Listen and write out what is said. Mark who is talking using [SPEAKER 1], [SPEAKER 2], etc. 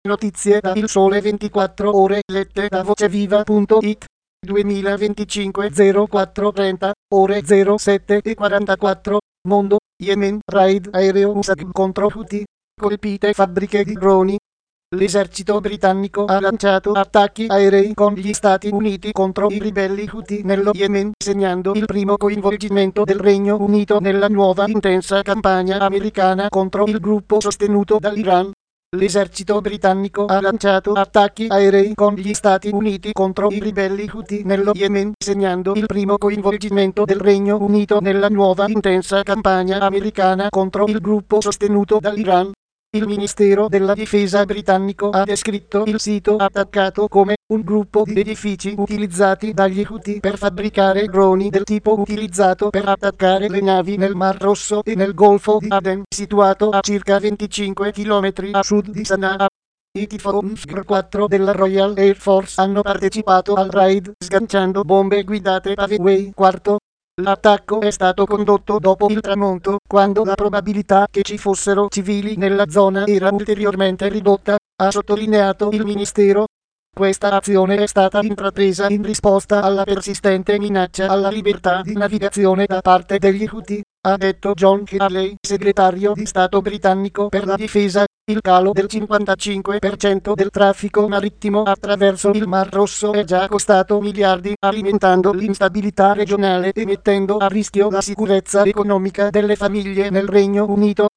[SPEAKER 1] Notizie da Il Sole 24 Ore lette da voceviva.it 2025 04:30 ore 07:44 Mondo, Yemen, raid aereo USAF contro Houthi, colpite fabbriche di droni. L'esercito britannico ha lanciato attacchi aerei con gli Stati Uniti contro i ribelli Houthi nello Yemen, segnando il primo coinvolgimento del Regno Unito nella nuova intensa campagna americana contro il gruppo sostenuto dall'Iran. L'esercito britannico ha lanciato attacchi aerei con gli Stati Uniti contro i ribelli Houthi nello Yemen, segnando il primo coinvolgimento del Regno Unito nella nuova intensa campagna americana contro il gruppo sostenuto dall'Iran. Il Ministero della Difesa britannico ha descritto il sito attaccato come un gruppo di edifici utilizzati dagli Houthi per fabbricare droni del tipo utilizzato per attaccare le navi nel Mar Rosso e nel Golfo di Aden, situato a circa 25 km a sud di Sana'a. I Typhoon 4 della Royal Air Force hanno partecipato al raid sganciando bombe guidate a Vewey IV. L'attacco è stato condotto dopo il tramonto, quando la probabilità che ci fossero civili nella zona era ulteriormente ridotta, ha sottolineato il ministero. Questa azione è stata intrapresa in risposta alla persistente minaccia alla libertà di navigazione da parte degli Houthi, ha detto John Healey, segretario di Stato britannico per la difesa. Il calo del 55% del traffico marittimo attraverso il Mar Rosso è già costato miliardi, alimentando l'instabilità regionale e mettendo a rischio la sicurezza economica delle famiglie nel Regno Unito.